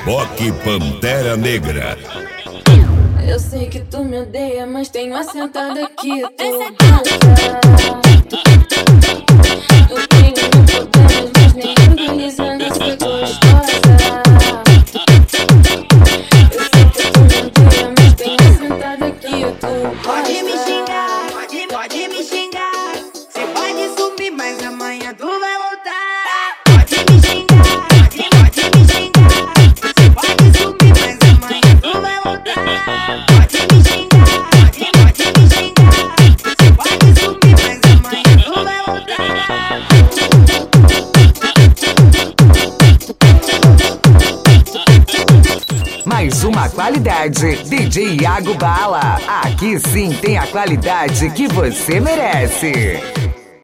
Rock Pantera Negra. Eu sei que tu me odeia, mas tenho assentada aqui. Tu gosta. Eu tenho mil problemas, mas nenhum deles anda ser gostosa. Eu sei que tu me odeia, mas tenho assentada aqui. Tu pode me xingar, pode me xingar. Cê pode sumir, mas amanhã tu vai voltar. Pode me xingar, pode me xingar. Cê pode sumir, mas amanhã tu vai voltar. Pode me xingar, pode me xingar. Cê pode sumir, mas amanhã tu vai voltar. Mais uma qualidade, DJ Iago Bala. Aqui sim tem a qualidade que você merece.